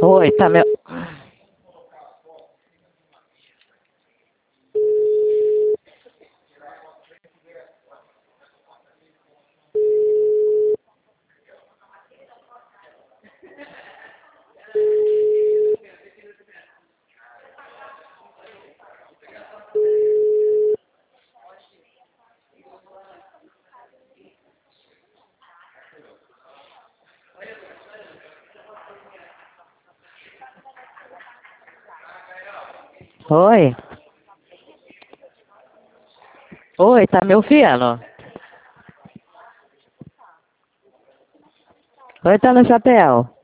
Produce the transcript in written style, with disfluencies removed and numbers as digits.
Oi, tá meu... Oi. Oi, tá me ouvindo? Oi, tá no chapéu.